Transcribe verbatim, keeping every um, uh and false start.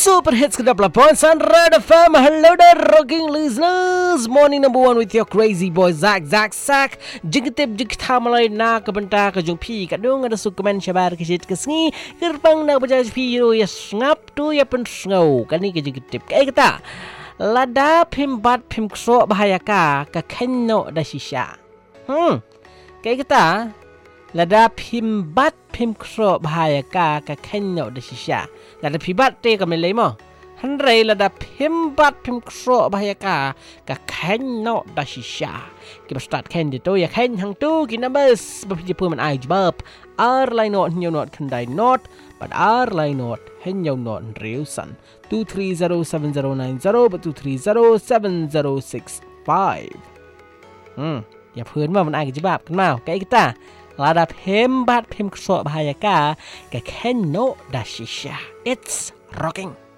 Super hits kedap lapon Sunrise F M. Hello there rocking listeners. Morning number one with your crazy boy Zach Zach Zach. Jengketip jeng tamalai na kebentar ke jung pi kadung ada sukumen syabar ke sit ke sengi gerbang nak berjalan pi ro ya ngap tu ya pen ngau kan ni ke jengketip kayak kita lada pimbat pim kso bahaya ka ke kenno da shisha. Hmm. Kayak kita lada pimbat pim kso bahaya ka ke kenno da shisha. Lada pimbat te ka melai mo. Hanrei lada pimbat pim kso bahaya ka ke kenno da shisha. Kita start ken di tu ya ken hang tu kita bas berpijak man ai jbab. Ar lai not nyo not kendai not but ar lai not henyo not reusan. two three zero seven zero nine zero but two three zero seven zero six five. Hmm. อย่าเพิ่นว่ามันอายกับจิบาบกันมาไกkita lada pembat pem ksok bahaya ka ke kenno dashisha. It's rocking.